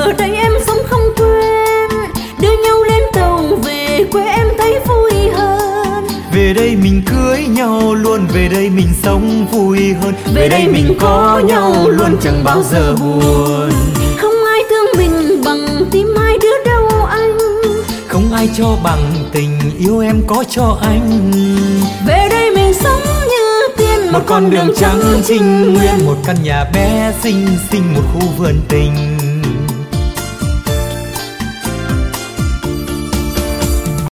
ở đây em sống không quên, đưa nhau lên tàu về quê em thấy vui hơn. Về đây mình cưới nhau luôn, về đây mình sống vui hơn, về đây mình có nhau luôn chẳng bao giờ buồn. Không ai thương mình bằng tim hai đứa đâu anh, không ai cho bằng tình yêu em có cho anh. Về đây mình sống như tiên, một con đường trắng trinh nguyên, một căn nhà bé xinh xinh, một khu vườn tình.